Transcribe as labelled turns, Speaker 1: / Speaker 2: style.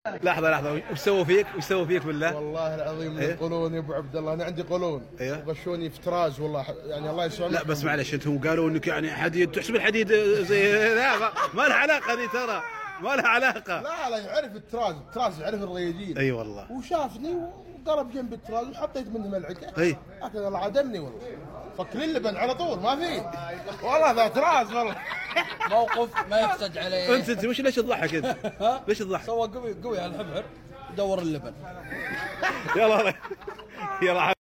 Speaker 1: لحظة لحظة، وش سووا فيك؟ وش سووا فيك بالله؟
Speaker 2: والله العظيم
Speaker 1: إيه؟
Speaker 2: يقولون يا ابو عبد الله، انا عندي قولون.
Speaker 1: ايوه.
Speaker 2: غشوني في تراج والله، يعني الله يسامحهم.
Speaker 1: لا بس معلش، انتم قالوا انك يعني حديد، تحسب الحديد زي لا ما لها علاقة ذي، ترى ما لها علاقة.
Speaker 2: لا يعرف التراج يعرف الرياجين.
Speaker 1: اي والله.
Speaker 2: وشافني وقرب جنب التراج وحطيت منه ملعقه.
Speaker 1: اي.
Speaker 2: لكن الله عدمني والله، فكر اللبن على طول ما في. والله ذا تراج والله.
Speaker 3: موقف ما يحتاج عليه.
Speaker 1: انت وش ليش تضحك انت؟ ليش تضحك؟
Speaker 3: سوى قوي قوي على الحبر، دور اللبن.
Speaker 1: يلا يلا.